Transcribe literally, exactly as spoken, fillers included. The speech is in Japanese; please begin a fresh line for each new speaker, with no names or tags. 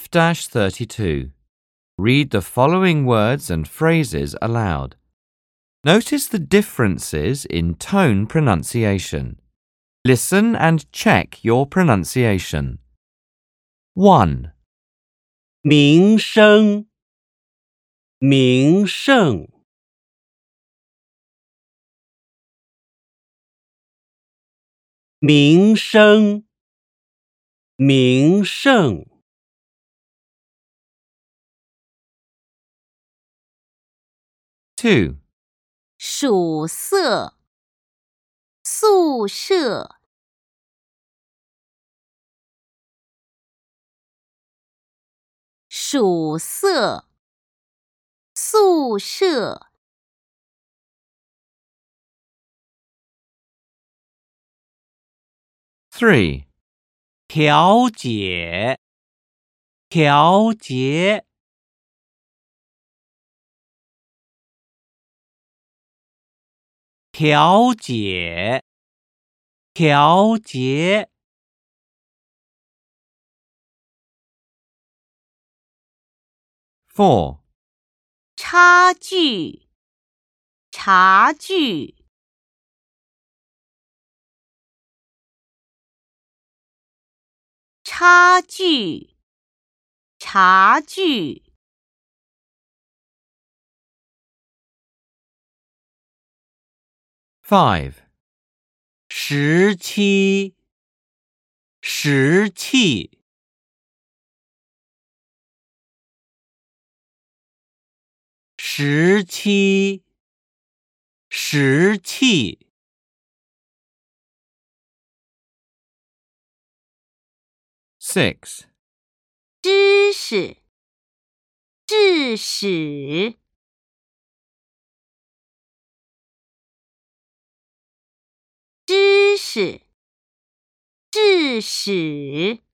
thirty-two. Read the following words and phrases aloud. Notice the differences in tone pronunciation. Listen and check your pronunciation. one.
名声，名胜，名声，名胜。
two.
属色，宿舍，属色，宿舍。
three.
调解，调节，调解，调节。
four.
差距，茶具，差距，茶具。
five.
时期，时气，时期，时气。
six.
知识，致使，知识，致使。